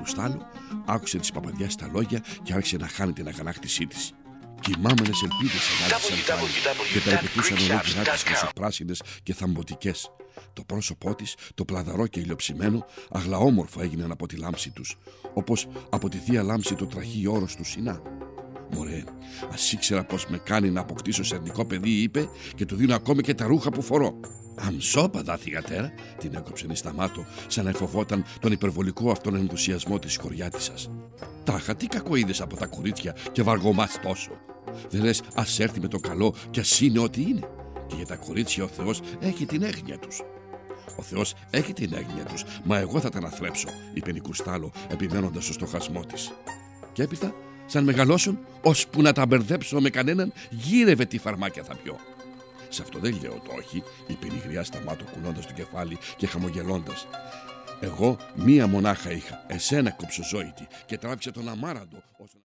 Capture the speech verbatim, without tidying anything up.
Κρουστάλο άκουσε της παπαδιάς τα λόγια και άρχισε να χάνει την αγανάκτησή της. Κυμάμενες ελπίδες ανάδυσαν πάλι και περπετούσαν ολόκληρά τις χρυσοπράσινες και θαμποτικές. Το πρόσωπό της, το πλαδαρό και ηλιοψημένο, αγλαόμορφο έγιναν από τη λάμψη τους, όπως από τη θεία λάμψη το τραχή όρος του Σινά. «Μωρέ, ας ήξερα πως με κάνει να αποκτήσω σερνικό παιδί», είπε, «και του δίνω ακόμη και τα ρούχα που φορώ». «Αμσόπαδα, θυγατέρα», την έκοψε νησταμάτο, σαν να εφοβόταν τον υπερβολικό αυτόν ενθουσιασμό της χωριάτισσας. «Τάχα, τι κακό είδες από τα κορίτσια και βαργομάς τόσο? Δεν λες ας έρθει με το καλό και ας είναι ό,τι είναι? Και για τα κορίτσια ο Θεός έχει την έγνοια τους». «Ο Θεός έχει την έγνοια τους, μα εγώ θα τα αναθρέψω», είπε η Κρουστάλο, επιμένοντας στο στοχασμό της. Και έπειτα, σαν μεγαλώσουν, ώσπου να τα μπερδέψω με κανέναν, γύρευε τι φαρμάκια θα πιω. «Σε αυτό δεν λέω το όχι», είπε η γριά Σταμάτο, κουνώντας το κεφάλι και χαμογελώντας. «Εγώ μία μονάχα είχα, εσένα κοψοζώητη, και τράβηξε τον αμάραντο».